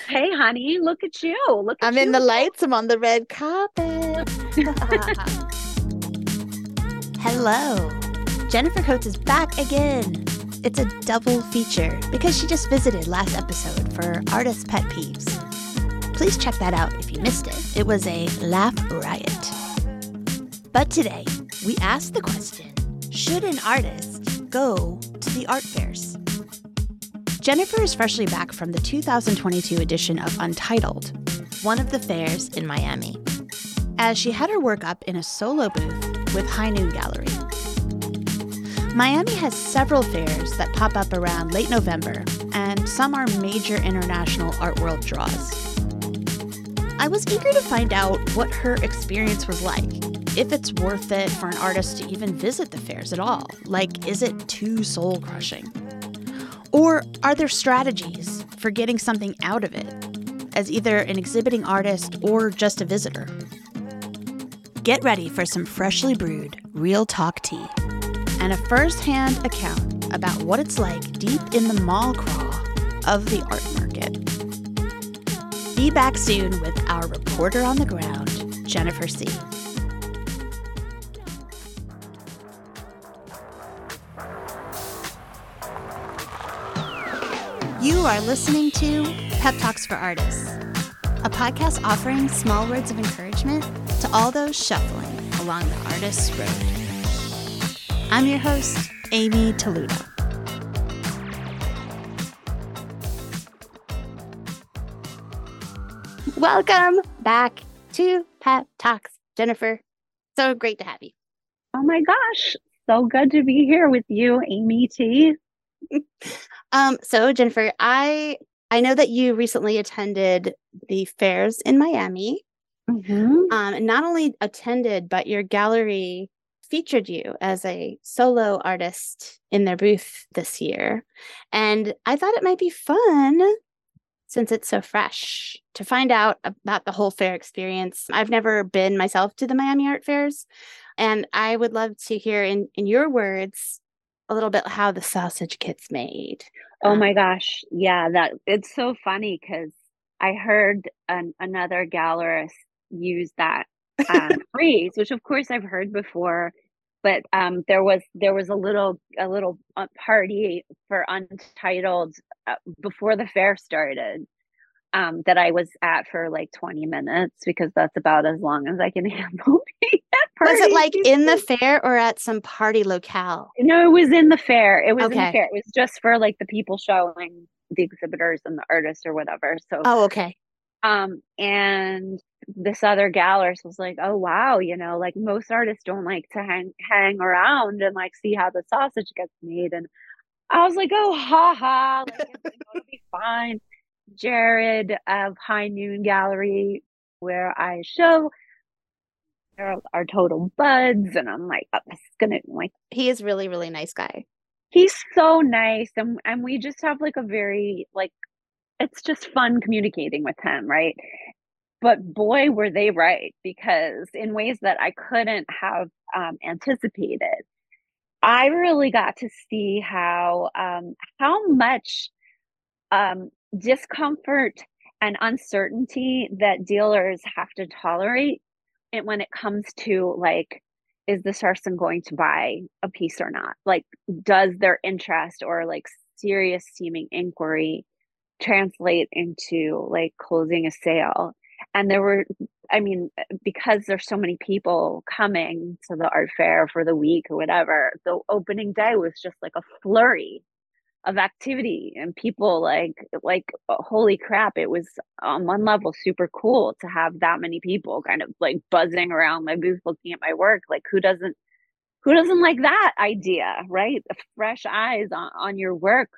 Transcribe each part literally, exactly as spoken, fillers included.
Hey, honey, look at you. Look I'm at in the you. lights. I'm on the red carpet. Hello. Jennifer Coates is back again. It's a double feature because she just visited last episode for Artist Pet Peeves. Please check that out if you missed it. It was a laugh riot. But today, we asked the question, should an artist go to the art fairs? Jennifer is freshly back from the two thousand twenty-two edition of Untitled, one of the fairs in Miami, as she had her work up in a solo booth with High Noon Gallery. Miami has several fairs that pop up around late November, and some are major international art world draws. I was eager to find out what her experience was like, if it's worth it for an artist to even visit the fairs at all. Like, is it too soul-crushing? Or are there strategies for getting something out of it, as either an exhibiting artist or just a visitor? Get ready for some freshly brewed, real talk tea, and a first-hand account about what it's like deep in the mall crawl of the art market. Be back soon with our reporter on the ground, Jennifer C. You are listening to Pep Talks for Artists, a podcast offering small words of encouragement to all those shuffling along the artist's road. I'm your host, Amy Toludo. Welcome back to Pep Talks, Jennifer. So great to have you. Oh my gosh, so good to be here with you, Amy T. Um, so Jennifer, I I know that you recently attended the fairs in Miami. Mm-hmm. Um, and not only attended, but your gallery featured you as a solo artist in their booth this year. And I thought it might be fun, since it's so fresh, to find out about the whole fair experience. I've never been myself to the Miami Art Fairs, and I would love to hear in, in your words a little bit how the sausage gets made. Oh Um, my gosh, yeah, that it's so funny because I heard an, another gallerist use that um, phrase, which of course I've heard before, but um, there was there was a little a little uh, party for Untitled uh, before the fair started. Um, that I was at for like twenty minutes because that's about as long as I can handle being at was it parties. like in the fair or at some party locale? No, it was in the fair. It was in the Okay. fair. It was just for like the people showing the exhibitors and the artists or whatever. So, Oh, okay. um, and this other gallerist was like, "Oh wow, you know, like most artists don't like to hang hang around and like see how the sausage gets made." And I was like, "Oh, ha ha, like you know, it'll be fine." Jared of High Noon Gallery, where I show, are, are total buds, and I'm like, oh, this is gonna like. He is really, really nice guy. He's so nice, and and we just have like a very like it's just fun communicating with him, right? But boy, were they right, because in ways that I couldn't have um, anticipated. I really got to see how um, how much um, discomfort and uncertainty that dealers have to tolerate it when it comes to like, is this person going to buy a piece or not? Like, does their interest or like serious seeming inquiry translate into like closing a sale? And there were, I mean, because there's so many people coming to the art fair for the week or whatever, the opening day was just like a flurry of activity and people like like holy crap, it was on one level super cool to have that many people kind of like buzzing around my booth looking at my work. Like who doesn't who doesn't like that idea, right? Fresh eyes on, on your work.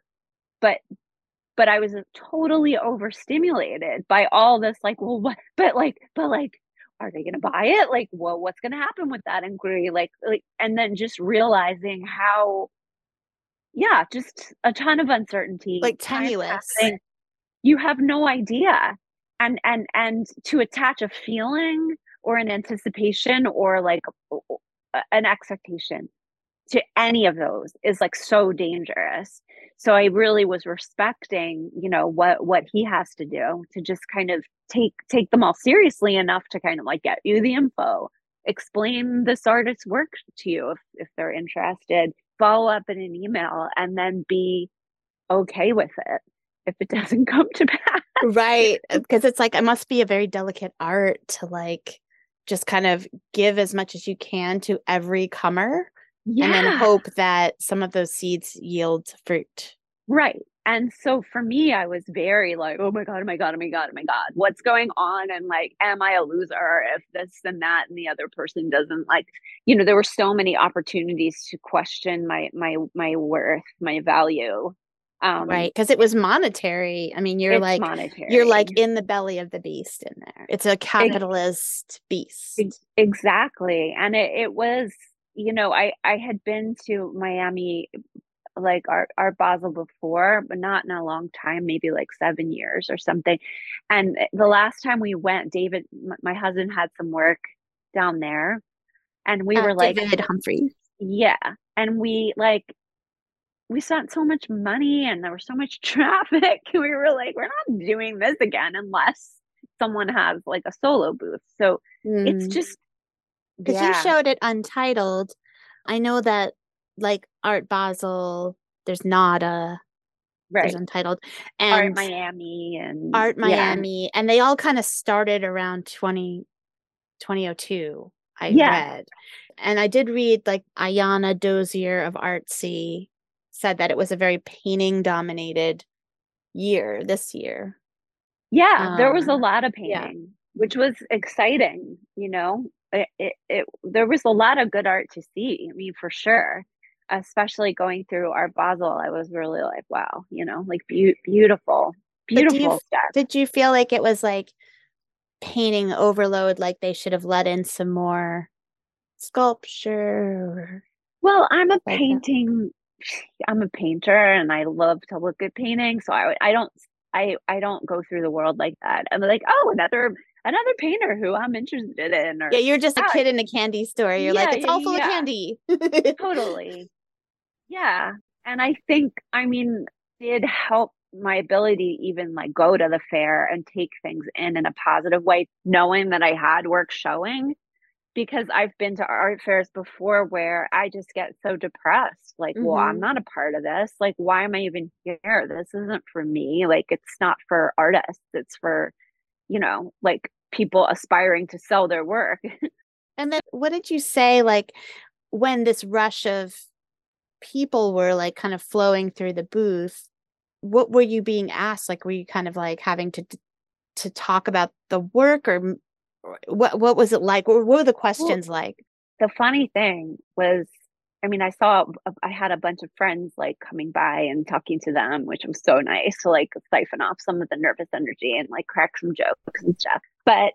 But but I was totally overstimulated by all this like, well what, but like but like are they going to buy it? Like well, what's going to happen with that inquiry? Like like and then just realizing how, yeah, just a ton of uncertainty, Like time tenuous. passing. You have no idea. And and and to attach a feeling or an anticipation or like an expectation to any of those is like so dangerous. So I really was respecting, you know, what what he has to do to just kind of take take them all seriously enough to kind of like get you the info, explain this artist's work to you if if they're interested, follow up in an email, and then be okay with it if it doesn't come to pass. Right. Because it's like, it must be a very delicate art to like just kind of give as much as you can to every comer Yeah. and then hope that some of those seeds yield fruit. Right. And so for me, I was very like, oh my God, oh my God, oh my God, oh my God, what's going on? And like, am I a loser if this and that and the other person doesn't like, you know, there were so many opportunities to question my my my worth, my value. Um, Right. Because it was monetary. I mean, you're it's like monetary. you're like in the belly of the beast in there. It's a capitalist beast. Ex- exactly. And it, it was, you know, I I had been to Miami, like Art Art Basel before, but not in a long time, maybe like seven years or something. And the last time we went, David, m- my husband had some work down there, and we Uh, were like, David Humphrey. yeah. And we like we spent so much money and there was so much traffic. We were like, we're not doing this again unless someone has like a solo booth. So it's Mm. just, Because you yeah, showed it untitled. I know that like Art Basel, there's Nada, there's right. Untitled, Art and Miami and Art yeah, Miami, and they all kind of started around twenty twenty oh two. I yeah, read. And I did read like Ayana Dozier of Artsy said that it was a very painting dominated year this year. yeah. There was a Um, lot of yeah. painting, which was exciting, you know. It, it, it there was a lot of good art to see. I mean, for sure. Especially going through Art Basel, I was really like, wow, you know, like be- beautiful, But do you beautiful stuff. did you feel like it was like painting overload, like they should have let in some more sculpture Well, I'm a like that? painting I'm a painter and I love to look at paintings. So I I don't I I don't go through the world like that. I'm like, oh, another another painter who I'm interested in Yeah, or you're just a ah, kid in a candy store. You're like, yeah, it's yeah, all full of yeah. candy. Totally. Yeah. And I think, I mean, did help my ability to even like go to the fair and take things in in a positive way, knowing that I had work showing because I've been to art fairs before where I just get so depressed. Like, well, I'm hmm not a part of this. Like, why am I even here? This isn't for me. Like, it's not for artists. It's for, you know, like people aspiring to sell their work. And then what did you say, like, when this rush of people were like kind of flowing through the booth, what were you being asked? Like, were you kind of like having to to talk about the work, or or what what was it like? What were the Well, questions like? the funny thing was, I mean, I saw, I had a bunch of friends like coming by and talking to them, which was so nice to like siphon off some of the nervous energy and like crack some jokes and stuff. But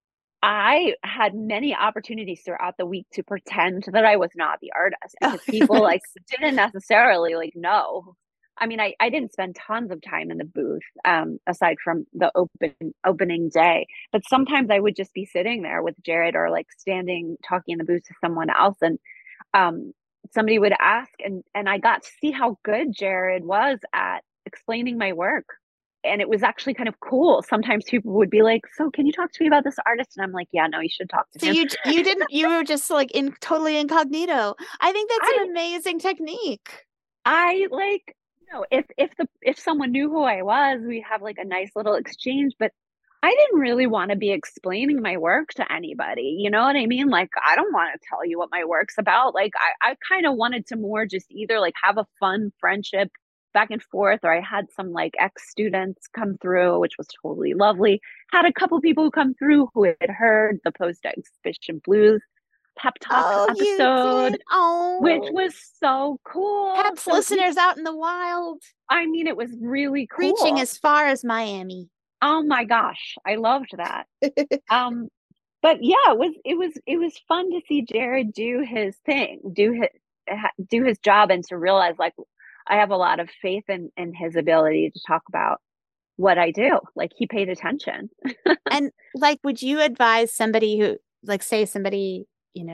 I had many opportunities throughout the week to pretend that I was not the artist Oh, because people like didn't necessarily like know. I mean, I, I didn't spend tons of time in the booth, um, aside from the open opening day. But sometimes I would just be sitting there with Jared or like standing talking in the booth to someone else, and um, somebody would ask, and and I got to see how good Jared was at explaining my work, and it was actually kind of cool. Sometimes people would be like, "So, can you talk to me about this artist?" And I'm like, "Yeah, no, you should talk to so him." you you didn't you were just like in totally incognito. I think that's I an amazing technique. I like, you know, if if the if someone knew who I was, we have like a nice little exchange, but I didn't really want to be explaining my work to anybody. You know what I mean? Like, I don't want to tell you what my work's about. Like, I, I kind of wanted to more just either like have a fun friendship back and forth, or I had some like ex students come through, which was totally lovely. Had a couple people come through who had heard the post exhibition blues pep talk Oh, you episode, did. which Oh, was so cool. Peps So, you, listeners out in the wild, I mean, it was really reaching cool. as far as Miami. Oh my gosh, I loved that. Um, but yeah, it was it was it was fun to see Jared do his thing, do his do his job, and to realize like I have a lot of faith in in his ability to talk about what I do. Like he paid attention. And like, would you advise somebody who, like, say somebody, you know,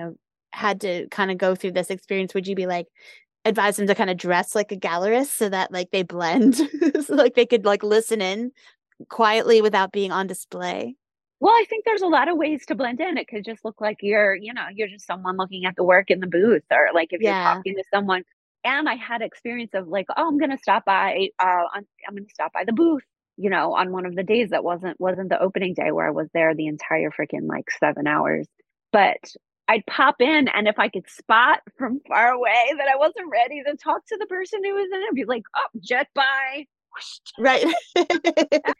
had to kind of go through this experience, would you be like, advise them to kind of dress like a gallerist so that like they blend, so like they could like listen in quietly without being on display? Well, I think there's a lot of ways to blend in. It could just look like you're, you know, you're just someone looking at the work in the booth, or like if you're Yeah. talking to someone. And I had experience of like, oh, I'm gonna stop by, uh, I'm, I'm gonna stop by the booth, you know, on one of the days that wasn't wasn't the opening day where I was there the entire freaking like seven hours. But I'd pop in, and if I could spot from far away that I wasn't ready to talk to the person who was in it, I'd be like, oh, jet by. Right. Time for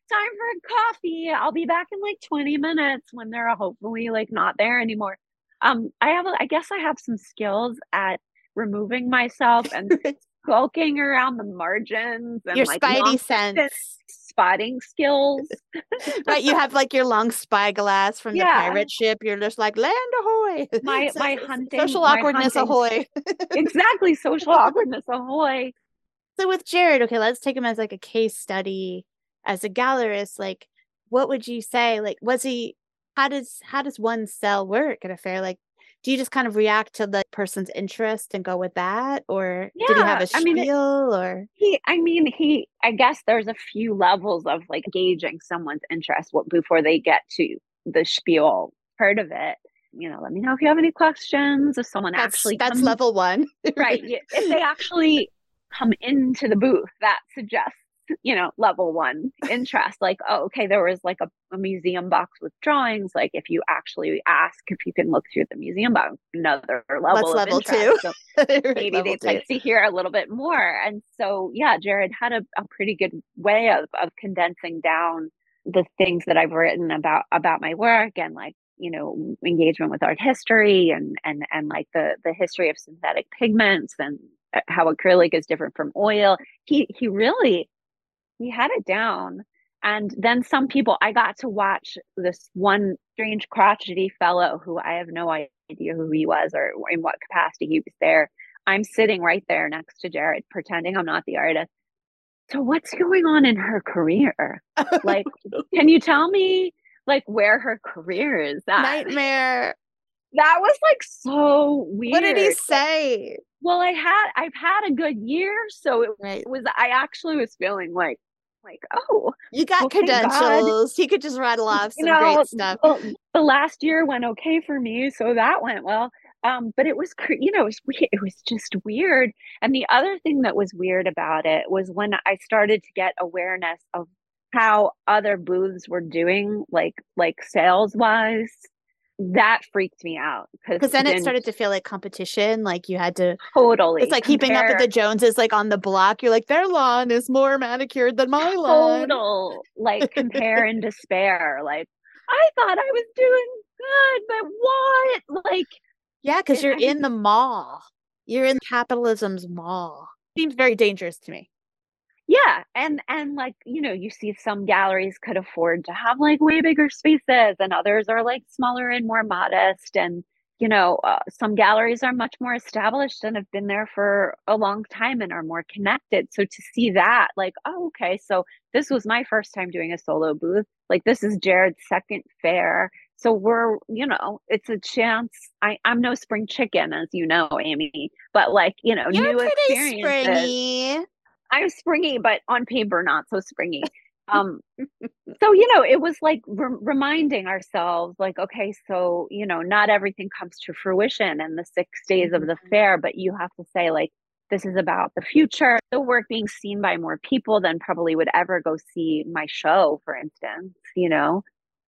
a coffee. I'll be back in like twenty minutes when they're hopefully like not there anymore. Um, I have, a, I guess I have some skills at removing myself and skulking around the margins and Your like spidey sense. spotting skills. Right. You have like your long spyglass from Yeah. the pirate ship. You're just like, land ahoy. My So- my hunting social my awkwardness hunting- ahoy. Exactly, social awkwardness ahoy. So with Jared, okay, let's take him as like a case study as a gallerist. Like, what would you say? Like, was he? How does how does one sell work at a fair? Like, do you just kind of react to the person's interest and go with that, or did he have Yeah, a I mean, it- spiel? Or He, I mean, he, I guess there's a few levels of like gauging someone's interest what, before they get to the spiel part of it. You know, let me know if you have any questions. If someone that's actually that's comes, level one, right? y- If they actually come into the booth, that suggests, you know, level one interest. Like, oh, okay, there was like a, a museum box with drawings. Like, if you actually ask if you can look through the museum box, another level What's of level interest. two? So maybe Level they'd two. like to hear a little bit more. And so, yeah, Jared had a, a pretty good way of of condensing down the things that I've written about about my work, and like, you know, engagement with art history, and and and like the the history of synthetic pigments, and how acrylic is different from oil. He he really he had it down. And then some people, I got to watch this one strange crotchety fellow who I have no idea who he was or in what capacity he was there. I'm sitting right there next to Jared, pretending I'm not the artist. So what's going on in her career? Like, can you tell me like where her career is at? Nightmare. That was like so weird. What did he say? Well, I had I've had a good year, so it Right. was I actually was feeling like like oh, You got well, thank God. credentials. He could just rattle off some you know, great stuff. the, the last year went okay for me, so that went well. Um, but it was, cr- you know, it was weird. It was just weird. And the other thing that was weird about it was when I started to get awareness of how other booths were doing, like like sales wise. That freaked me out Because then it started to feel like competition. Like you had to totally. It's like keeping up with the Joneses, like on the block. You're like, their lawn is more manicured than my lawn. Total, like compare and despair. Like, I thought I was doing good, but what? Like, Yeah, because it- you're I in the mall. You're in capitalism's mall. Seems very dangerous to me. yeah, and and like, you know, you see some galleries could afford to have like way bigger spaces, and others are like smaller and more modest. And you know, uh, some galleries are much more established and have been there for a long time and are more connected. So to see that, like, oh, okay, so this was my first time doing a solo booth. Like, this is Jared's second fair. So we're, you know, it's a chance. I, I'm no spring chicken, as you know, Amy, but like, you know, You're new pretty experiences. springy. I'm springy, but on paper, not so springy. Um, so, you know, it was like re- reminding ourselves, like, okay, so, you know, not everything comes to fruition in the six days of the Mhm. fair, but you have to say, like, this is about the future, the work being seen by more people than probably would ever go see my show, for instance, you know?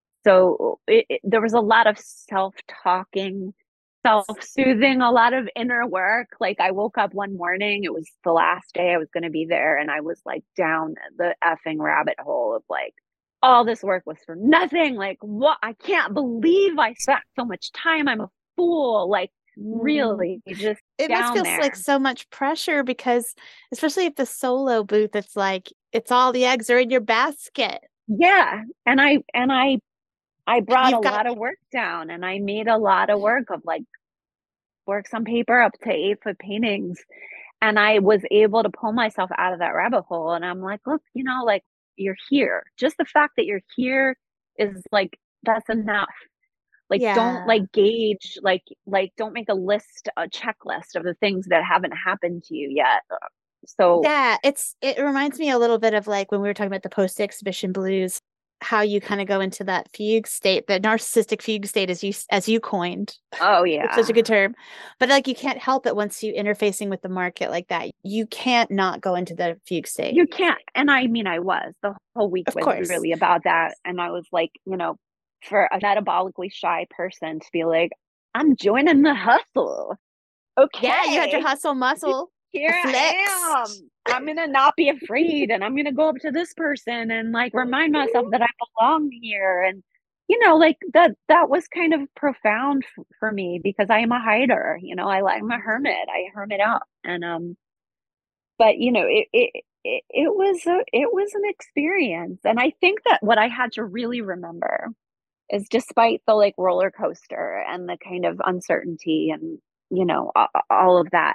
So it, it, there was a lot of self-talking, self-soothing, a lot of inner work. Like, I woke up one morning, it was the last day I was going to be there, and I was like down the effing rabbit hole of like, all this work was for nothing. Like, what? I can't believe I spent so much time. I'm a fool. Like, really, just It must down feel there. like so much pressure because, especially at the solo booth, it's like it's all the eggs are in your basket. Yeah, and I and I I brought You've a got- lot of work down, and I made a lot of work of like works on paper up to eight foot paintings. And I was able to pull myself out of that rabbit hole. And I'm like, look, you know, like, you're here. Just the fact that you're here is like, that's enough. Like, don't Yeah. like gauge, like, like, don't make a list, a checklist of the things that haven't happened to you yet. So, Yeah, it's it reminds me a little bit of like when we were talking about the post-exhibition blues, how you kind of go into that fugue state, the narcissistic fugue state as you as you coined. oh It's such a yeah, good term. But like you can't help it once you interfacing with the market like that. You can't not go into the fugue state. you can't. And I mean, I was the whole week Of was course. really about that. And I was like, you know, for a metabolically shy person to be like, I'm joining the hustle. Yeah, you had your Okay, hustle muscle here I am. flexed. I'm gonna not be afraid, and I'm gonna go up to this person and like remind myself that I belong here. And you know, like that that was kind of profound f- for me because I am a hider. You know, I I'm a hermit. I hermit out, and um, but you know, it it it, it was a it was an experience, and I think that what I had to really remember is despite the like roller coaster and the kind of uncertainty and you know a- all of that,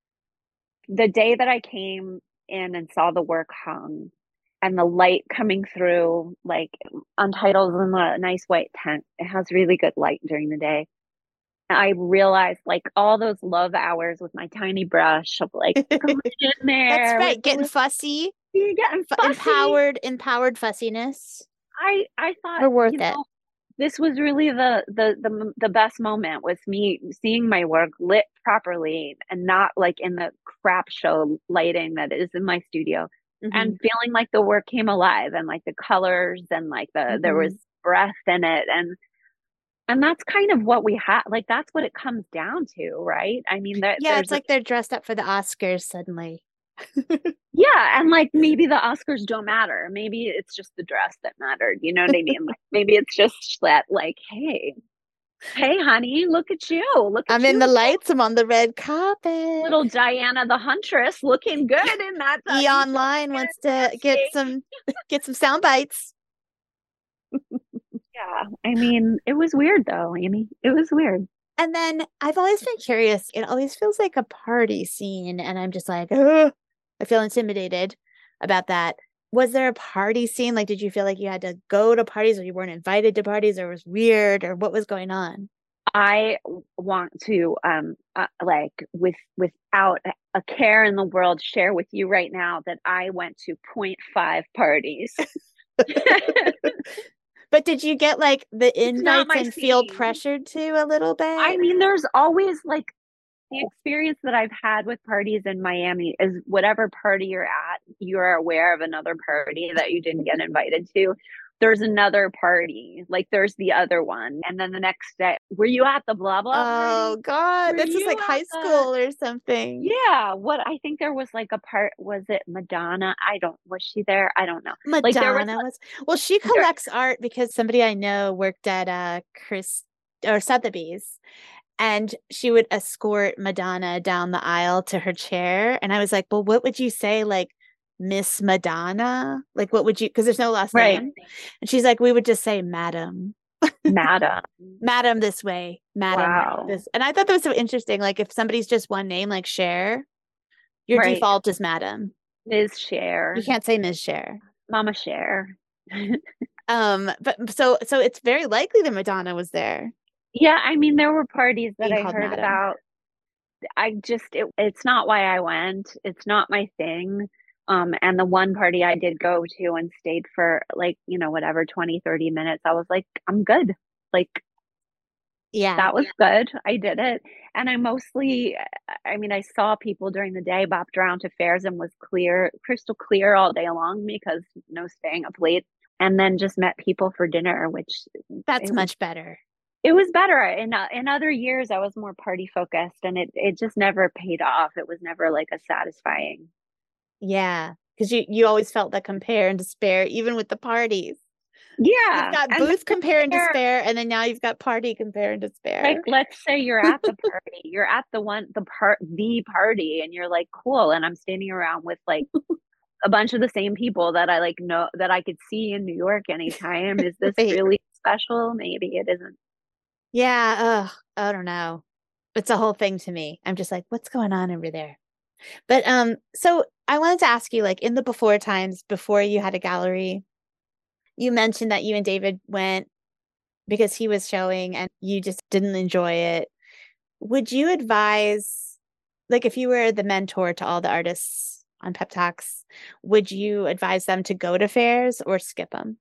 the day that I came in and saw the work hung and the light coming through, like Untitled in a nice white tent, it has really good light during the day. I realized like all those love hours with my tiny brush of like going in That's there with right. the Getting little, fussy, getting f- fussy. empowered, empowered fussiness I I thought, are worth you it. know, this was really the the the the best moment was me seeing my work lit properly and not like in the crap show lighting that is in my studio, and Hmm. feeling like the work came alive and like the colors and like the there was Hmm. breath in it. and and that's kind of what we have, like that's what it comes down to, right? I mean that Yeah, there's it's like they're dressed up for the Oscars suddenly. yeah, and like maybe the Oscars don't matter. Maybe it's just the dress that mattered. You know what I mean? Like maybe it's just that, like, hey, hey, honey, look at you. Look I'm at in you, the little, lights. I'm on the red carpet. little Diana the Huntress, looking good in that uh, E Online utopian wants to get landscape. some get some sound bites. Yeah, I mean, it was weird though, Amy. It was weird. And then I've always been curious. It always feels like a party scene, and I'm just like, ugh, I feel intimidated about that. Was there a party scene? Like, did you feel like you had to go to parties, or you weren't invited to parties, or it was weird, or what was going on? I want to, um, uh, like, with without a care in the world, share with you right now that I went to point five parties. But did you get like the It's not invites my and feel scene. pressured to a little I bit? mean, there's always like the experience that I've had with parties in Miami is whatever party you're at, you're aware of another party that you didn't get invited to. There's another party, like there's the other one. And then the next day, were you at the blah blah Oh party? God, Were this is you like at high the school or something. yeah, what I think there was like a part, was it Madonna? I don't, was she there? I don't know. Like there was Madonna was well, she there collects art because somebody I know worked at uh Chris or Sotheby's, and she would escort Madonna down the aisle to her chair. And I was like, well, what would you say, like Miss Madonna? Like, what would you, because there's no last right, name. And she's like, we would just say Madam, Madam. Madam this way, Madam Wow. this. And I thought that was so interesting. Like, if somebody's just one name, like Cher, your Right. default is Madam. Miz You Cher. can't say Miss Cher. Mama Cher. Um, but so so it's very likely that Madonna was there Yeah, I mean, there were parties that being I called heard Madam. about. I just it, it's not why I went. It's not my thing. Um, and the one party I did go to and stayed for like, you know, whatever, twenty, thirty minutes, I was like, I'm good. Like Yeah. that was good. I did it. And I mostly, I mean, I saw people during the day, bopped around to fairs and was clear, crystal clear all day long because no staying up late. And then just met people for dinner, which That's it was much better. it was better. In uh, in other years, I was more party focused, and it it just never paid off. It was never like a satisfying. Yeah. Because you you always felt that compare and despair, even with the parties. You've Yeah, got and booth the compare and compare, despair, and then now you've got party compare and like despair. let's say you're at the party, you're at the one the part the party, and you're like cool, and I'm standing around with like a bunch of the same people that I like know that I could see in New York anytime. Is this Right. really special? Maybe it isn't. Yeah. Ugh, I don't know. It's a whole thing to me. I'm just like, what's going on over there? But um, so I wanted to ask you, like in the before times, before you had a gallery, you mentioned that you and David went because he was showing and you just didn't enjoy it. Would you advise, like if you were the mentor to all the artists on Pep Talks, would you advise them to go to fairs or skip them?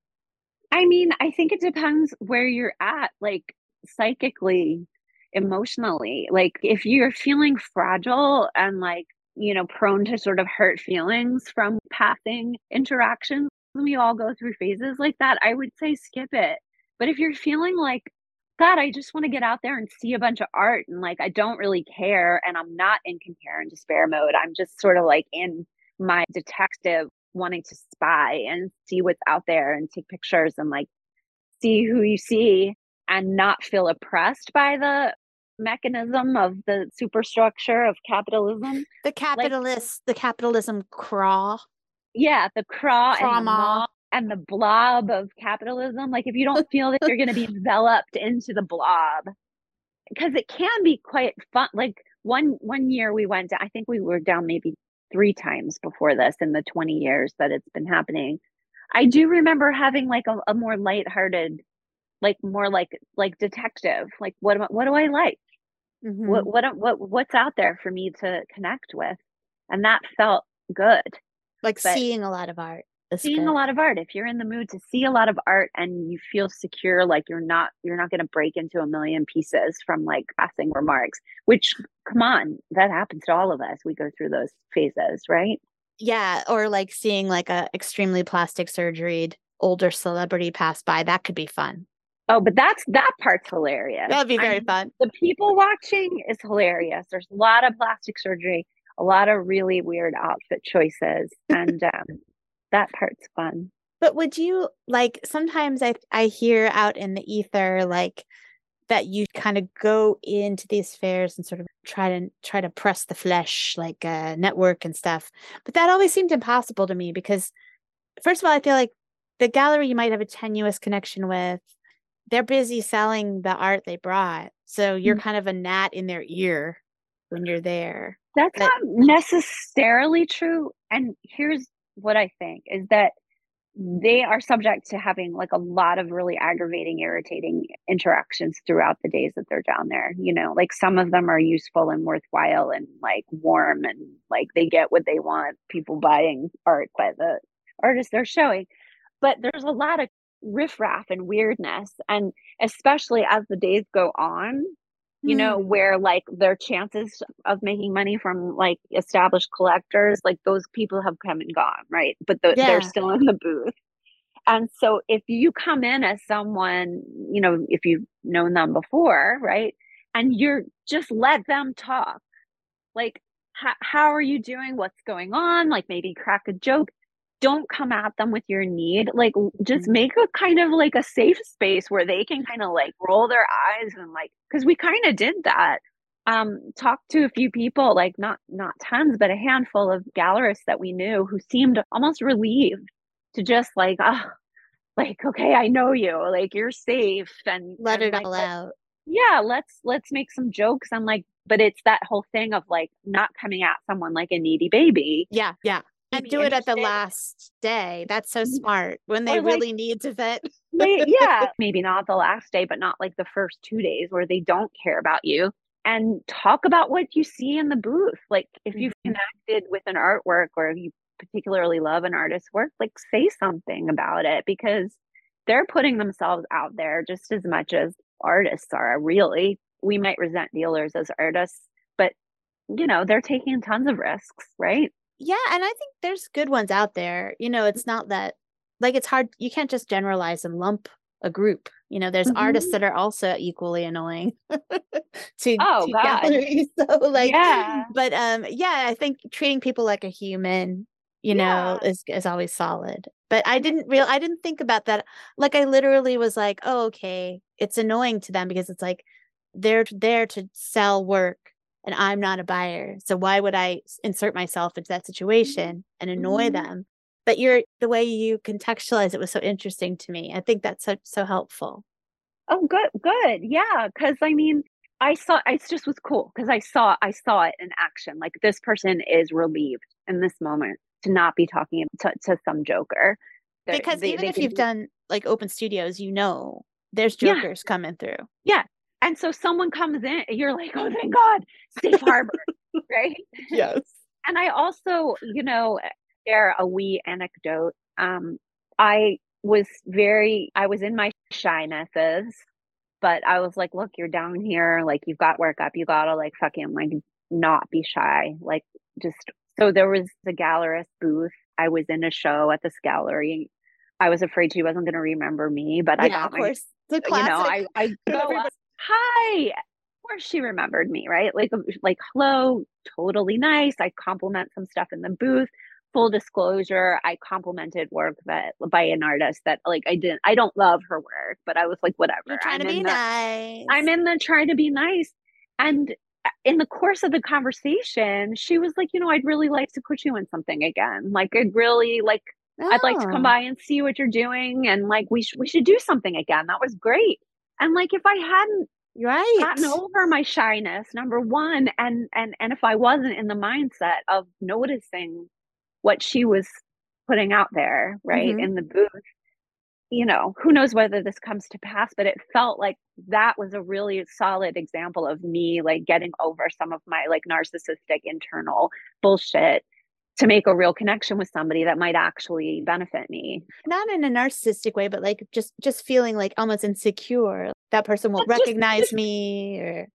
I mean, I think it depends where you're at, like psychically, emotionally. Like if you're feeling fragile and like, you know, prone to sort of hurt feelings from passing interactions, we all go through phases like that, I would say skip it. But if you're feeling like, God, I just want to get out there and see a bunch of art and like I don't really care and I'm not in compare and despair mode. I'm just sort of like in my detective wanting to spy and see what's out there and take pictures and like see who you see and not feel oppressed by the mechanism of the superstructure of capitalism. The Like, capitalist, the capitalism craw, yeah, the craw and the crawma. maw and the blob of capitalism. Like, if you don't feel that you're going to be enveloped into the blob, because it can be quite fun. Like one one year we went down, I think we were down maybe three times before this in the twenty years that it's been happening. I do remember having like a, a more lighthearted, like more like like detective. Like what am I, what do I like? Mm-hmm. What what what what's out there for me to connect with? And that felt good. Like But seeing a lot of art is seeing good. a lot of art, if you're in the mood to see a lot of art and you feel secure, like you're not you're not going to break into a million pieces from like passing remarks, which, come on, that happens to all of us. We go through those phases, right? Yeah, or like seeing like a extremely plastic surgeried older celebrity pass by. That could be fun. Oh, but that's that part's hilarious. That would be I very mean, fun. the people watching is hilarious. There's a lot of plastic surgery, a lot of really weird outfit choices, and um, that part's fun. But would you like sometimes I I hear out in the ether like that you kind of go into these fairs and sort of try to try to press the flesh like uh network and stuff. But that always seemed impossible to me because first of all, I feel like the gallery you might have a tenuous connection with, they're busy selling the art they brought. So you're kind of a gnat in their ear when you're there. That's But not necessarily true. And here's what I think is that they are subject to having like a lot of really aggravating, irritating interactions throughout the days that they're down there. You know, like some of them are useful and worthwhile and like warm and like they get what they want, people buying art by the artists they're showing. But there's a lot of riffraff and weirdness. And especially as the days go on, you know, hmm, where like their chances of making money from like established collectors, like those people have come and gone, right? But the, they're yeah. still in the booth. And so if you come in as someone, you know, if you've known them before, right? And you're just let them talk. Like, how, how are you doing? What's going on? Like maybe crack a joke. Don't come at them with your need. Like just Mhm. make a kind of like a safe space where they can kind of like roll their eyes and like, because we kind of did that. Um, talked to a few people, like not not tons, but a handful of gallerists that we knew who seemed almost relieved to just like, oh, like, okay, I know you, like you're safe and Let and it like all let, out. yeah, let's let's make some jokes and like, but it's that whole thing of like not coming at someone like a needy baby. Yeah, yeah. And Be do it at the interested last day. That's so smart when they or like really need to vent. may, yeah, maybe not the last day, but not like the first two days where they don't care about you. And talk about what you see in the booth. Like if you've Mhm. connected with an artwork or if you particularly love an artist's work, like say something about it because they're putting themselves out there just as much as artists are, really. We might resent dealers as artists, but you know, they're taking tons of risks, right? Yeah, and I think there's good ones out there. You know, it's not that like it's hard you can't just generalize and lump a group. You know, there's artists Mm-hmm. that are also equally annoying to Oh to God. galleries. So like Yeah. but um yeah, I think treating people like a human, you know, Yeah. is is always solid. But I And it, didn't real I didn't think about that. Like I literally was like, "Oh, okay." It's annoying to them because it's like they're there to sell work and I'm not a buyer. So why would I insert myself into that situation and annoy mm-hmm. them? But you're the way you contextualize it was so interesting to me. I think that's so so helpful. Oh, good, good. Yeah, because I mean, I saw I just was cool because I saw I saw it in action. Like this person is relieved in this moment to not be talking to, to some joker. They're, Because they even they if can you've be done like open studios, you know there's Yeah. jokers coming through. Yeah. And so someone comes in, you're like, oh, thank God, safe harbor, right? Yes. And I also, you know, share a wee anecdote. Um, I was very, I was in my shynesses, but I was like, look, you're down here, like you've got work up, you gotta like fucking like not be shy. Like just so there was the gallerist booth. I was in a show at this gallery. I was afraid she wasn't gonna remember me, but I Yeah, got of my, course. The you know, classic. I I go up, Everybody- hi. Of course she remembered me, right? Like like hello, totally nice. I compliment some stuff in the booth. Full disclosure, I complimented work that by an artist that like I didn't I don't love her work, but I was like, whatever. You're trying I'm to be in the nice. I'm in the trying to be nice. And in the course of the conversation, she was like, you know, I'd really like to put you in something again. Like I'd really like Oh. I'd like to come by and see what you're doing, and like we should we should do something again. That was great. And like if I hadn't right. gotten over my shyness, number one, and and and if I wasn't in the mindset of noticing what she was putting out there, right, Mhm. in the booth, you know, who knows whether this comes to pass, but it felt like that was a really solid example of me like getting over some of my like narcissistic internal bullshit to make a real connection with somebody that might actually benefit me. Not in a narcissistic way, but like just just feeling like almost insecure. That person won't Just- recognize just- me, or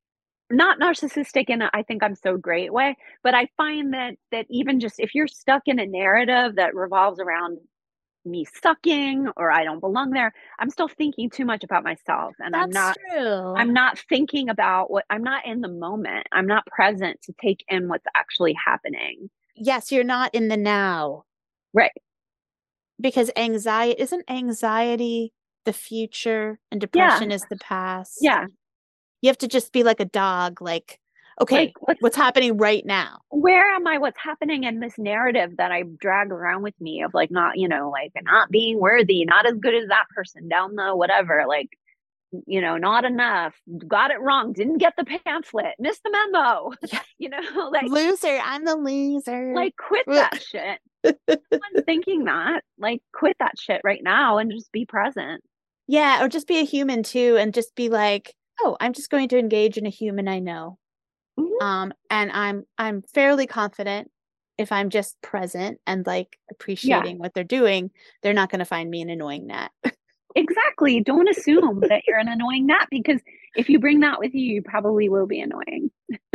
not narcissistic in a I think I'm so great way, but I find that that even just if you're stuck in a narrative that revolves around me sucking or I don't belong there, I'm still thinking too much about myself, and I'm that's not true. I'm not thinking about what I'm not in the moment. I'm not present to take in what's actually happening. Yes, you're not in the now. Right. Because anxiety isn't anxiety the future and depression is the past. Yeah. You have to just be like a dog, like, okay, Like, what's, what's happening right now? Where am I? What's happening in this narrative that I drag around with me of like not, you know, like not being worthy, not as good as that person down the whatever, like, you know, not enough, got it wrong, didn't get the pamphlet, missed the memo, Yeah. you know, like Loser, I'm the loser. like quit that shit. Someone's thinking that, like quit that shit right now and just be present. Yeah, or just be a human too, and just be like, oh, I'm just going to engage in a human I know. Mm-hmm. Um, and I'm I'm fairly confident if I'm just present and like appreciating yeah. what they're doing, they're not going to find me an annoying gnat. Exactly. Don't assume that you're an annoying gnat, because if you bring that with you, you probably will be annoying.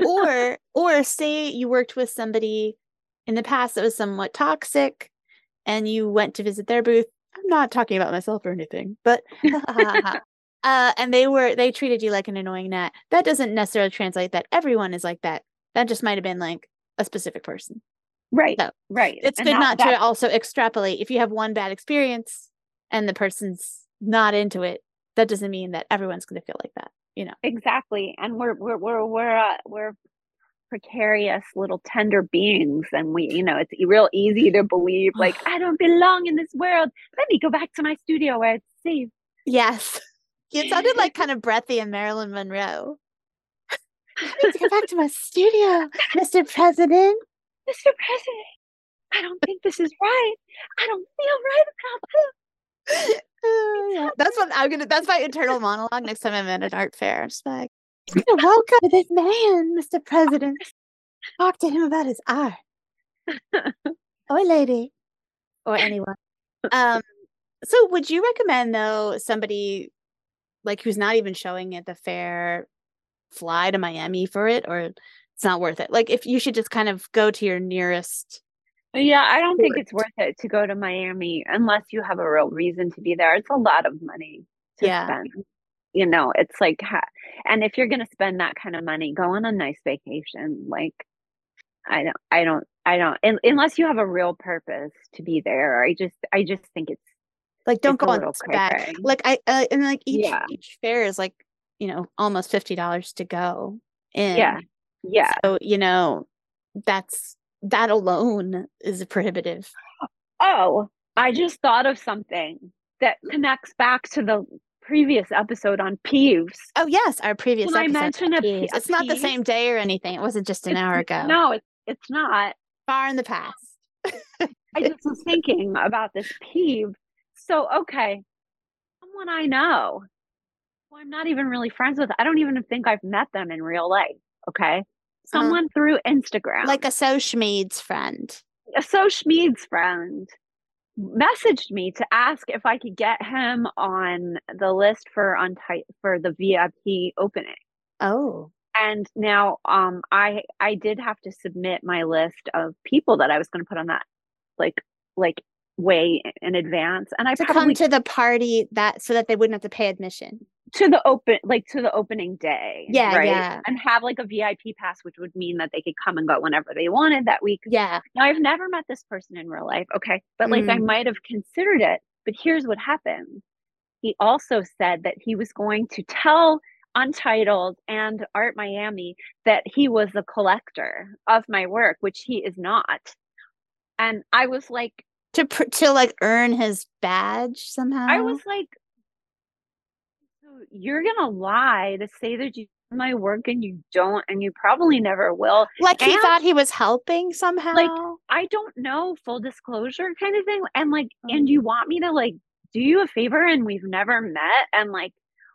or or say you worked with somebody in the past that was somewhat toxic and you went to visit their booth. I'm not talking about myself or anything, but uh, and they were they treated you like an annoying gnat. That doesn't necessarily translate that everyone is like that. That just might have been like a specific person. Right. So right. It's and good that, not that, to also extrapolate. If you have one bad experience and the person's not into it, that doesn't mean that everyone's going to feel like that, you know. Exactly. And we're we're we're we're uh, we're precarious little tender beings, and we, you know, it's real easy to believe like I don't belong in this world. Let me go back to my studio where it's safe. Yes. It sounded like kind of breathy and Marilyn Monroe. I need to go back to my studio, Mister President. Mister President, I don't think this is right. I don't feel right about this. Uh, yeah. That's what I'm gonna. That's my internal monologue next time I'm at an art fair. I'm just like, welcome this man, Mister President. Talk to him about his art. Or lady, or anyone. Um. So, would you recommend though somebody like who's not even showing at the fair fly to Miami for it, or it's not worth it? Like, if you should just kind of go to your nearest. Yeah, I don't think it's worth it to go to Miami unless you have a real reason to be there. It's a lot of money to yeah. spend. You know, it's like, and if you're going to spend that kind of money, go on a nice vacation. Like, I don't, I don't, I don't, unless you have a real purpose to be there. I just, I just think it's like, don't it's go on back. Like, I, uh, and like each, yeah. each fair is like, you know, almost fifty dollars to go in. Yeah. Yeah. So, you know, that's, that alone is prohibitive. Oh, I just thought of something that connects back to the previous episode on peeves. Oh yes, our previous Can episode. I mention a, a It's not the same day or anything. It wasn't just an it's, hour ago. No, it's it's not. Far in the past. I just was thinking about this peeve. So, okay, someone I know who I'm not even really friends with. I don't even think I've met them in real life. Okay. Uh, Someone through Instagram, like a Sochmead's friend. a So Schmeed's friend, messaged me to ask if I could get him on the list for on for the V I P opening. Oh. And now um I I did have to submit my list of people that I was going to put on that like like way in advance, and I To come probably to the party that so that they wouldn't have to pay admission. to the open like to the opening day, Yeah, right? yeah. And have like a V I P pass, which would mean that they could come and go whenever they wanted that week. Yeah. Now I've never met this person in real life, okay? But like I Mm. might have considered it. But here's what happened. He also said that he was going to tell Untitled and Art Miami that he was a collector of my work, which he is not. And I was like, To pr- to like earn his badge somehow. I was like, so you're gonna lie to say that you do my work and you don't, and you probably never will. Like he And thought he was helping somehow. like, I don't know, full disclosure kind of thing. And like, Oh. and you want me to like do you a favor and we've never met? And like,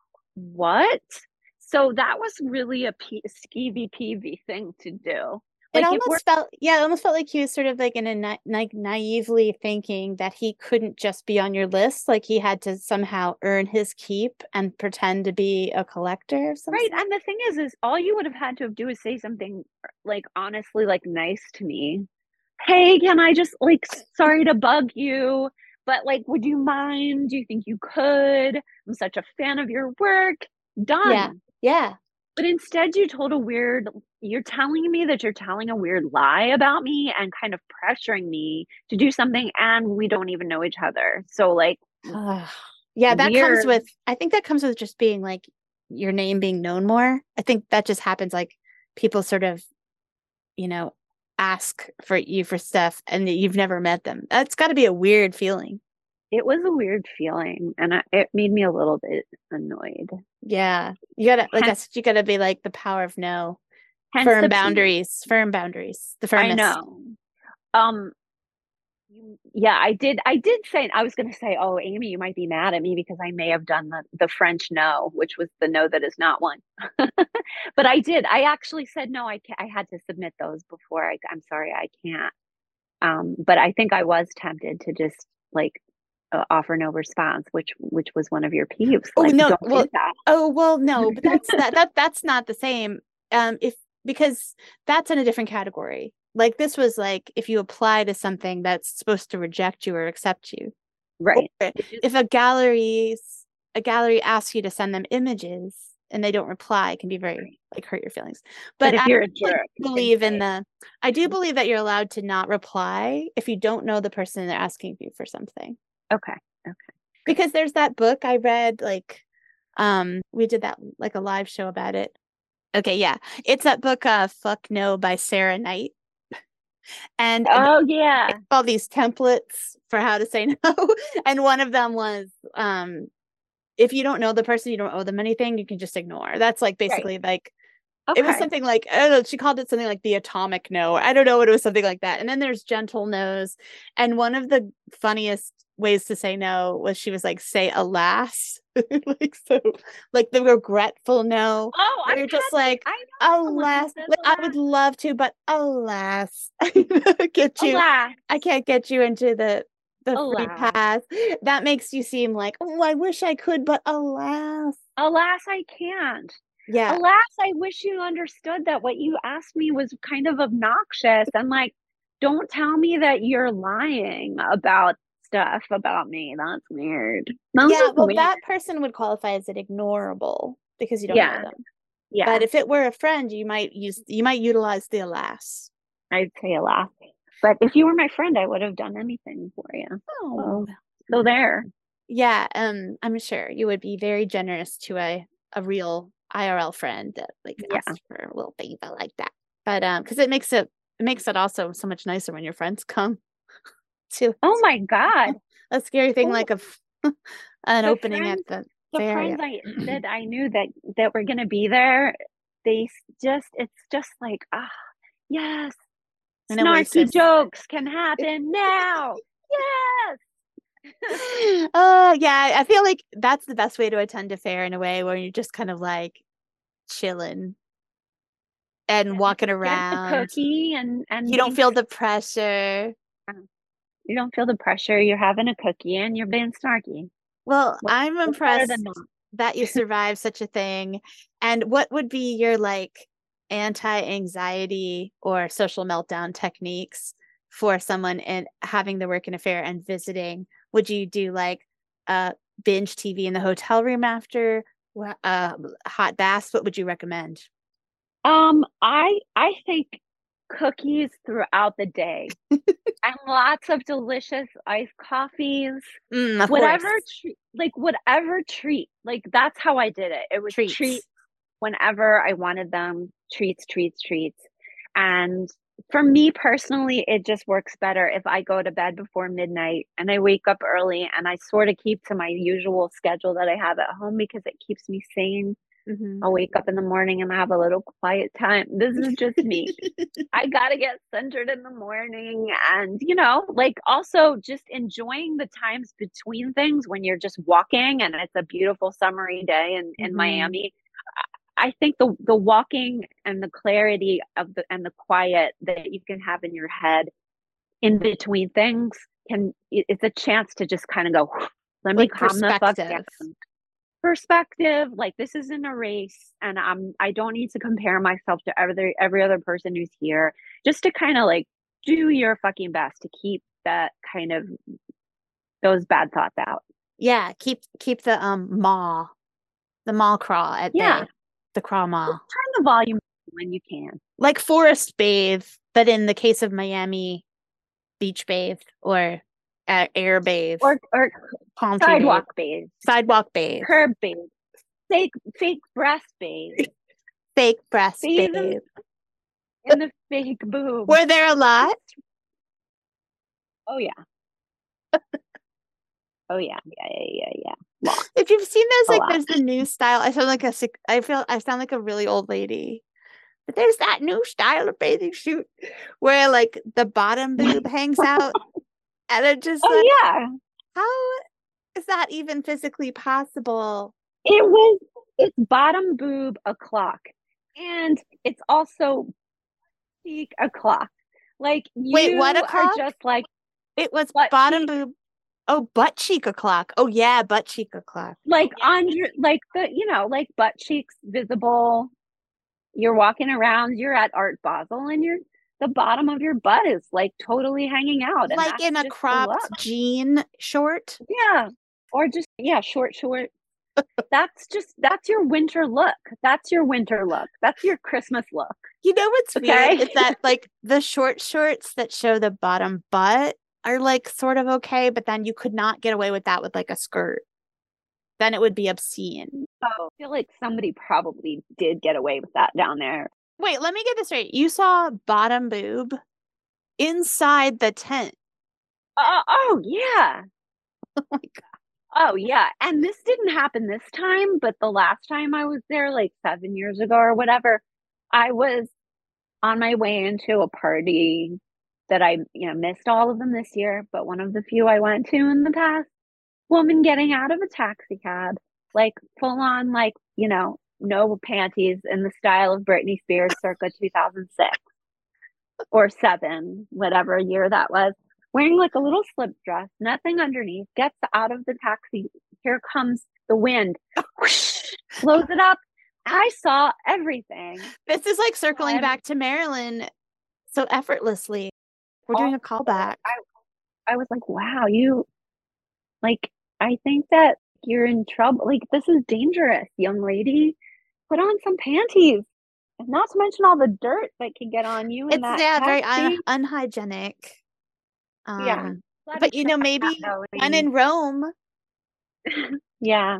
what? So that was really a p- skeevy peevy thing to do. It Like almost it felt, yeah, it almost felt like he was sort of like in a na- like naively thinking that he couldn't just be on your list, like he had to somehow earn his keep and pretend to be a collector of some right. sort. And the thing is, is all you would have had to do is say something like honestly, like nice to me. Hey, can I just like, sorry to bug you, but like, would you mind? Do you think you could? I'm such a fan of your work. Yeah, Done. yeah. But instead, you told a weird, you're telling me that you're telling a weird lie about me and kind of pressuring me to do something, and we don't even know each other. So, like, Yeah, that comes weird. with, I think that comes with just being like your name being known more. I think that just happens like people sort of, you know, ask for you for stuff and you've never met them. That's got to be a weird feeling. It was a weird feeling, and I, it made me a little bit annoyed. Yeah, you gotta like I Hence, said, you gotta be like the power of no. hence Firm the boundaries, firm boundaries, the I firmest. know. Um, you- yeah, I did. I did say I was going to say, "Oh, Amy, you might be mad at me because I may have done the the French no, which was the no that is not one." But I did. I actually said no. I ca- I had to submit those before. I, I'm sorry, I can't. Um, but I think I was tempted to just like uh, offer no response, which which was one of your peeves. Oh Like, no, don't well, do that. oh well, no, but that's that that that's not the same. Um, if because that's in a different category. Like this was like if you apply to something that's supposed to reject you or accept you. Right. Or if a gallery's a gallery asks you to send them images and they don't reply, it can be very like hurt your feelings. But But if I you're a like, jerk, you can believe in say, the I do believe that you're allowed to not reply if you don't know the person they're asking you for something. okay, okay, Because there's that book I read, like um we did that like a live show about it. Okay, yeah. It's that book uh Fuck No by Sarah Knight. And oh yeah, all these templates for how to say no. And one of them was um if you don't know the person, you don't owe them anything, you can just ignore. That's like right, basically like it was okay, something like I don't know, she called it something like the atomic no. I don't know what it was, something like that. And then there's gentle no's. And one of the funniest ways to say no was she was like, say alas. Like so like the regretful no. oh, Where I've you're just had like, I know someone who alas. says Like I alas. would love to, but alas. Get you Alas, I can't get you into the the free alas, pass. That makes you seem like, oh, I wish I could, but alas. alas, I can't. Yeah. Alas, I wish you understood that what you asked me was kind of obnoxious, and like, don't tell me that you're lying about stuff about me. That's weird. That's Yeah, just well, weird. that person would qualify as an ignorable because you don't know Yeah, them. yeah. But if it were a friend, you might use you might utilize the alas. I'd say alas. But if you were my friend, I would have done anything for you. Oh. So, so there. Yeah, um, I'm sure you would be very generous to a a real I R L friend that like Yeah. asks for a little favor like that. But um, because it makes it it makes it also so much nicer when your friends come to Oh my God. a scary thing Oh, like a an the opening friends, at the the fair. friends Yeah. I that I knew that that were gonna be there, they s- just it's just like ah yes, An snarky oasis. jokes can happen now. Yes. Uh yeah, I feel like that's the best way to attend a fair in a way where you're just kind of like chilling and walking Get a around. cookie and and You don't being feel the pressure. you don't feel the pressure. You're having a cookie and you're being snarky. Well, What, I'm what's better than impressed that? that you survived such a thing. And what would be your like anti-anxiety or social meltdown techniques for someone and having the work in a fair and visiting? Would you do like uh binge T V in the hotel room after Wha- uh hot baths? What would you recommend? Um, I I think cookies throughout the day and lots of delicious iced coffees, Mm, of course. whatever treat, like whatever treat. Like that's how I did it. It was treats Treats. whenever I wanted them. Treats, treats, treats. And for me personally, it just works better if I go to bed before midnight and I wake up early and I sort of keep to my usual schedule that I have at home because it keeps me sane. Mhm. I'll wake up in the morning and have a little quiet time. This is just me. I gotta get centered in the morning and, you know, like also just enjoying the times between things when you're just walking and it's a beautiful summery day in, in Mhm. Miami. I think the the walking and the clarity of the and the quiet that you can have in your head in between things can it's a chance to just kind of go, let me Like calm the fuck perspective. down. Perspective, like this isn't a race and I'm I don't need to compare myself to every every other person who's here. Just to kind of like do your fucking best to keep that kind of those bad thoughts out. Yeah, keep keep the um maw, the maw crawl at Yeah. bay. The crawl maw. Just turn the volume when you can. Like forest bathe, but in the case of Miami, beach bathe or uh, air bathe, Or or palm tree bathe, sidewalk bathe, sidewalk bathe, curb bathe, fake fake breast bathe, fake breast bathe in, bathe. in the fake boobs. Were there a lot? Oh yeah. Oh yeah. Yeah, yeah, yeah, yeah. Lots. If you've seen those, A like lot. there's the new style. I sound like a sick. I feel I sound like a really old lady. But there's that new style of bathing suit where like the bottom boob hangs out, and it just Oh like, yeah. how is that even physically possible? It was it's bottom boob o'clock. And it's also peak o'clock. Like Wait, what you are o'clock? just like It was butt bottom cheek, boob. Oh, butt cheek o'clock. Oh yeah, butt cheek o'clock. like on your like the you know, like butt cheeks visible. You're walking around, you're at Art Basel and you're the bottom of your butt is like totally hanging out and Like that's in a just the look. cropped jean short. Yeah. Or just yeah, short short. That's just that's your winter look. That's your winter look. That's your Christmas look. You know what's weird Okay? is that like the short shorts that show the bottom butt are like sort of okay, but then you could not get away with that with like a skirt. Then it would be obscene. Oh, I feel like somebody probably did get away with that down there. Wait, let me get this right. You saw bottom boob inside the tent. Oh, oh yeah. Oh my God. Oh yeah. And this didn't happen this time, but the last time I was there, like seven years ago or whatever, I was on my way into a party that I, you know, missed all of them this year, but one of the few I went to in the past, woman getting out of a taxi cab, like full on, like, you know, no panties in the style of Britney Spears circa two thousand six or seven, whatever year that was, wearing like a little slip dress, nothing underneath, gets out of the taxi. Here comes the wind, whoosh, blows it up. I saw everything. This is like circling Every- back to Maryland so effortlessly. We're doing a callback. I, I was like, wow, you like, I think that you're in trouble. Like, this is dangerous, young lady. Put on some panties. And not to mention all the dirt that can get on you in It's that yeah, very un- taxi. unhygienic. Yeah. Um, Let but it you know, try maybe that, when Melanie. in Rome, Yeah.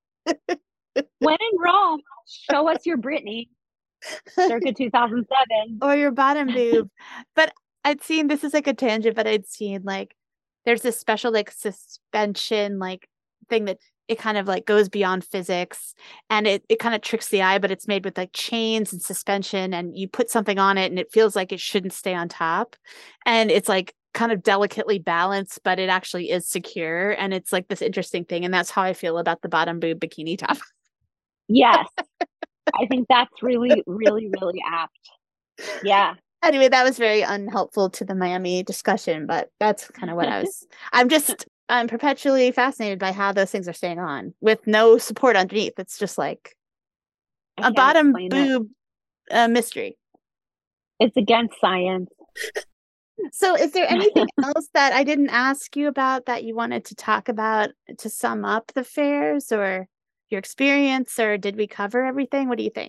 When in Rome, show us your Britney, circa two thousand seven. or your bottom boob. But I'd seen this is like a tangent, but I'd seen like there's this special like suspension like thing that it kind of like goes beyond physics and it, it kind of tricks the eye, but it's made with like chains and suspension and you put something on it and it feels like it shouldn't stay on top. And it's like kind of delicately balanced, but it actually is secure. And it's like this interesting thing. And that's how I feel about the bottom boob bikini top. Yes. I think that's really, really, really apt. Yeah. Anyway, that was very unhelpful to the Miami discussion, but that's kind of what I was, I'm just, I'm perpetually fascinated by how those things are staying on with no support underneath. It's just like a bottom boob uh, mystery. It's against science. So is there anything else that I didn't ask you about that you wanted to talk about to sum up the fairs or your experience, or did we cover everything? What do you think?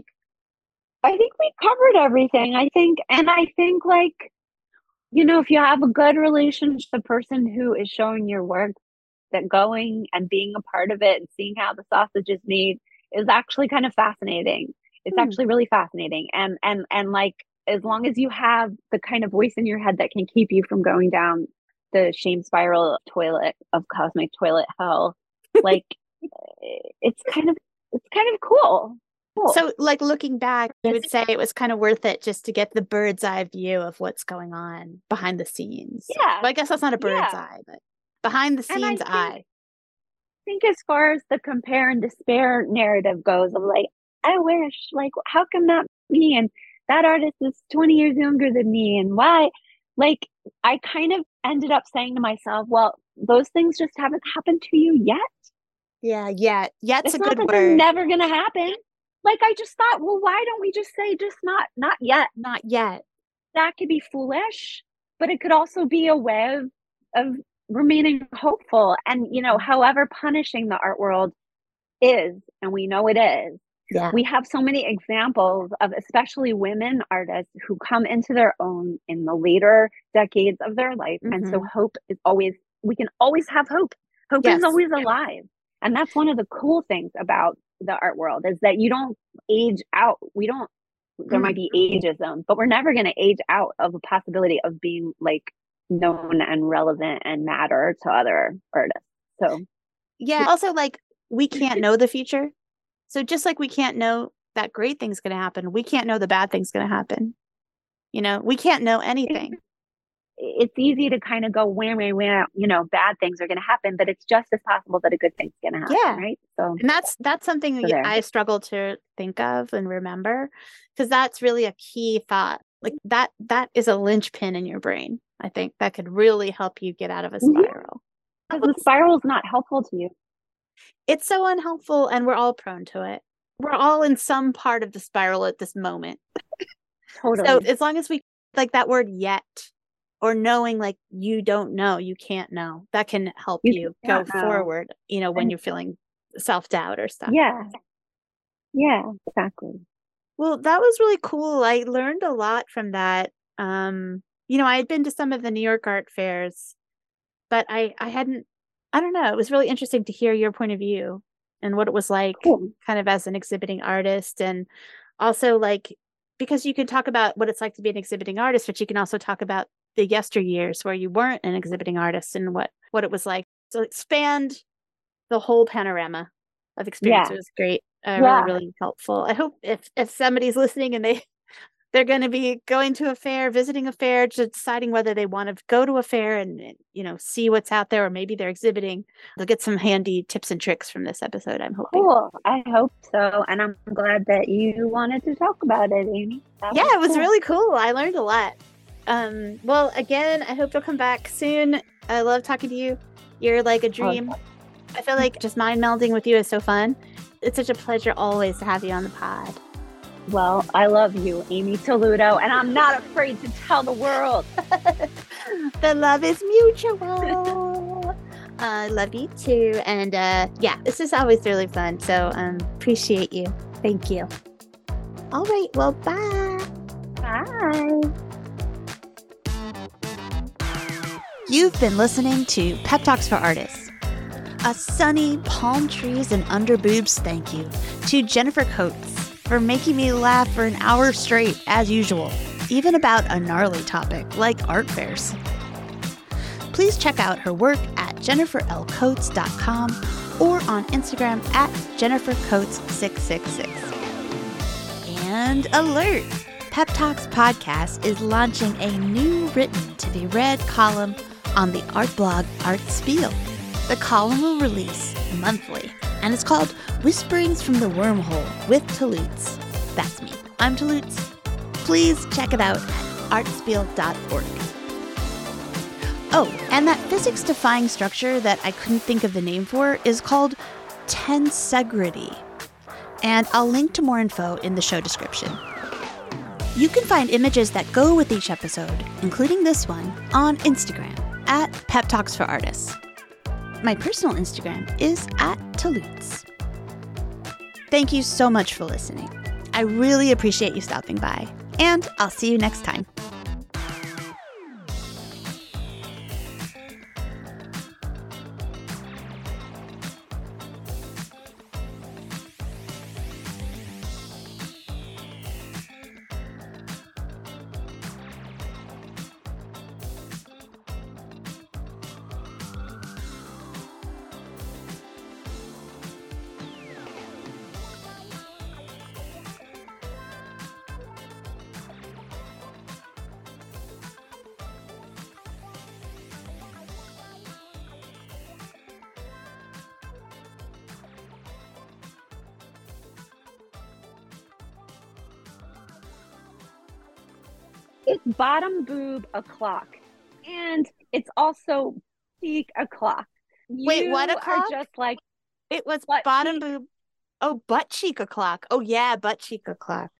I think we covered everything. I think, and I think like, you know, if you have a good relationship, the person who is showing your work, that going and being a part of it and seeing how the sausage is made is actually kind of fascinating. It's hmm. actually really fascinating. And, and, and like, as long as you have the kind of voice in your head that can keep you from going down the shame spiral toilet of cosmic toilet hell, like it's kind of, it's kind of cool. Cool. So like looking back, you would say it was kind of worth it just to get the bird's eye view of what's going on behind the scenes. Yeah. Well, I guess that's not a bird's yeah. eye, but behind the scenes I eye. Think, I think as far as the compare and despair narrative goes, of like, I wish, like, how come not me? And that artist is twenty years younger than me. And why? Like, I kind of ended up saying to myself, well, those things just haven't happened to you yet. Yeah, yet. Yet's it's a not good that word. They're never going to happen. Like, I just thought, well, why don't we just say just not, not yet? Not yet. That could be foolish, but it could also be a way of, of remaining hopeful. And, you know, however punishing the art world is, and we know it is, yeah. we have so many examples of especially women artists who come into their own in the later decades of their life. Mm-hmm. And so hope is always, we can always have hope. Hope yes. is always alive. And that's one of the cool things about the art world, is that you don't age out. We don't, there mm-hmm. might be ageism, but we're never going to age out of the possibility of being like known and relevant and matter to other artists. So yeah. Also, like, we can't know the future. So just like we can't know that great thing's going to happen, we can't know the bad thing's going to happen. You know, we can't know anything. It's easy to kind of go wham, wham, wham, you know, bad things are going to happen, but it's just as possible that a good thing's going to happen. Yeah. Right. So, and that's, that's something so I struggle to think of and remember, because that's really a key thought. Like that, that is a linchpin in your brain. I think that could really help you get out of a spiral. Because the spiral is not helpful to you. It's so unhelpful, and we're all prone to it. We're all in some part of the spiral at this moment. Totally. So as long as we, like that word yet, or knowing like you don't know, you can't know, that can help you, you go know. forward, you know, when and, you're feeling self-doubt or stuff. Yeah. Yeah, exactly. Well, that was really cool. I learned a lot from that. Um, you know, I had been to some of the New York art fairs, but I, I hadn't, I don't know. It was really interesting to hear your point of view and what it was like cool. kind of as an exhibiting artist. And also like, because you can talk about what it's like to be an exhibiting artist, but you can also talk about the yesteryears where you weren't an exhibiting artist and what, what it was like. So it spanned the whole panorama of experience. Yeah. It was great. Uh, yeah. Really, really helpful. I hope if, if somebody's listening and they, they're going to be going to a fair, visiting a fair, just deciding whether they want to go to a fair and, you know, see what's out there, or maybe they're exhibiting, they'll get some handy tips and tricks from this episode, I'm hoping. Cool. I hope so. And I'm glad that you wanted to talk about it, Amy. That yeah, was it was cool. really cool. I learned a lot. Um, well, again, I hope you'll come back soon. I love talking to you. You're like a dream. Oh. I feel like just mind melding with you is so fun. It's such a pleasure always to have you on the pod. Well, I love you, Amy Toludo, and I'm not afraid to tell the world. The love is mutual. I uh, love you too. And uh, yeah, this is always really fun. So um, appreciate you. Thank you. All right. Well, bye. Bye. You've been listening to Pep Talks for Artists. A sunny palm trees and underboobs thank you to Jennifer Coates for making me laugh for an hour straight, as usual, even about a gnarly topic like art fairs. Please check out her work at jennifer l coates dot com or on Instagram at jennifer coates six six six. And alert! Pep Talks podcast is launching a new written to be read column on the art blog Art Spiel. The column will release monthly, and it's called Whisperings from the Wormhole with Talutz. That's me. I'm Talutz. Please check it out at art spiel dot org. Oh, and that physics-defying structure that I couldn't think of the name for is called tensegrity. And I'll link to more info in the show description. You can find images that go with each episode, including this one, on Instagram at Pep Talks for Artists. My personal Instagram is at Talutz. Thank you so much for listening. I really appreciate you stopping by, and I'll see you next time. It's bottom boob o'clock, and it's also peak o'clock. Wait, what You o'clock? are just like It was butt bottom cheek. boob. Oh, butt cheek o'clock. Oh, yeah, butt cheek o'clock.